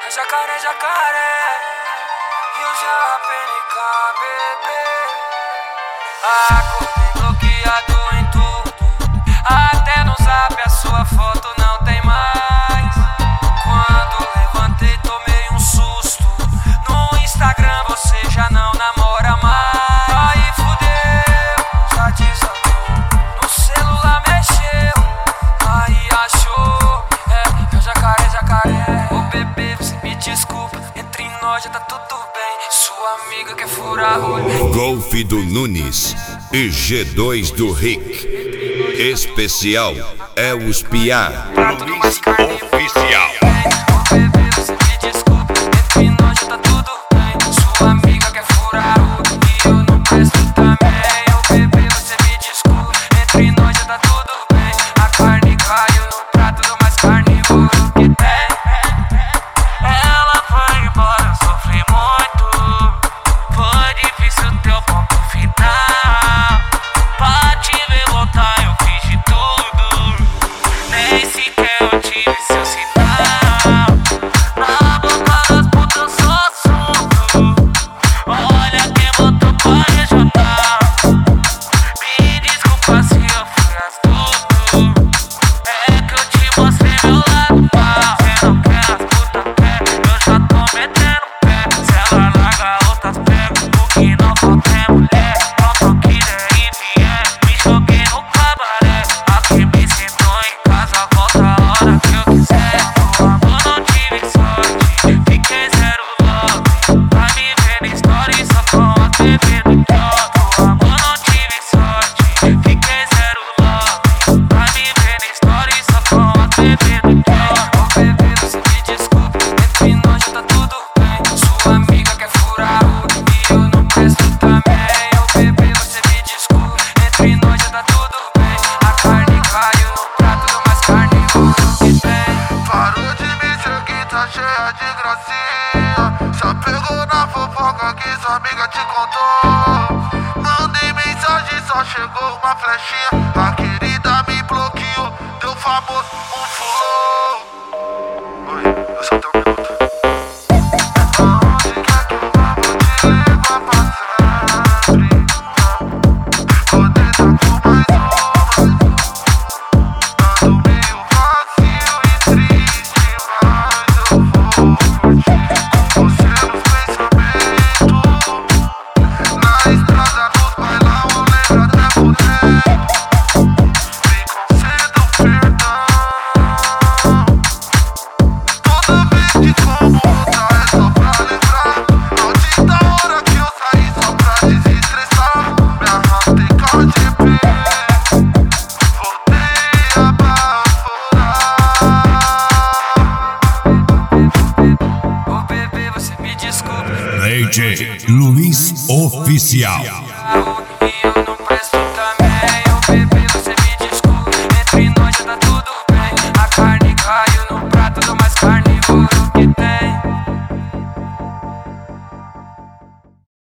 Jacaré, jacaré, Rio já PNK, bebê. Acordei bloqueado em tudo, até no zap a sua foto não tem mais. Quando levantei tomei um susto, no Instagram você já não namora mais. Aí fudeu, já desatou, no celular mexeu, aí achou, é jacaré, jacaré. Ô bebê, você me desculpa, entre nós já tá tudo bem, sua amiga quer furar olho. Golf do Nunes e G2 do Rick. Especial é os Piá. Luiz Oficial. Ô bebê, você me desculpa, entre nós já tá tudo bem, sua amiga quer furar olho e eu não presto também. Ô bebê, você me desculpa, entre nós já tá tudo bem, a carne caiu no prato do mais carnívoro que tem. Ela foi embora, eu sofri muito, foi difícil teu ponto final. Pra te ver voltar eu fiz de tudo, nem sequer eu tive seu sinal. Na boca das putas eu sou assunto, olha quem botou pra regional. Me desculpa se eu fui astuto, é que eu te mostrei meu lado mal. Cê não quer as putas quer, eu já tô metendo pé. Se ela larga outras pego, o que não falta é mulher. Pronto que der e vier, me joguei no cabaré. Aqui me sinto em casa, volta a hora que eu quiser. No amor não tive sorte, fiquei zero love. Vai me ver na story só com as bebês do top. No amor não tive sorte, fiquei zero love. Vai me ver na story só com as bebês do top. Ô bebê, você me desculpa, entre nós já tá tudo bem, sua amiga quer furar olho e eu não presto também. Ô bebê, você me desculpa, entre nós já tá tudo bem, a carne caiu no prato do mais carnívoro que tem. Parou de me seguir, tá cheia de gracinha. Já pegou na fofoca que sua amiga te contou. Mandei mensagem, só chegou uma flechinha. A querida me bloqueou, deu famoso flow. Oi, eu só tenho um minuto. Aonde quer que eu vá, vou te levar pra sempre. Poder tá com mais uma. Ando meio vazio e triste, mas eu vou curtir com você nos pensamentos. Na estrada, nos bailão, eu lembro até por dentro. Me conceda perdão. Toda vez que como outra é só pra lembrar. Maldita hora que eu saí só pra desestressar. Me arrastei com a GP, voltei a baforar. Ô bebê, você me desculpa. DJ Luiz Oficial.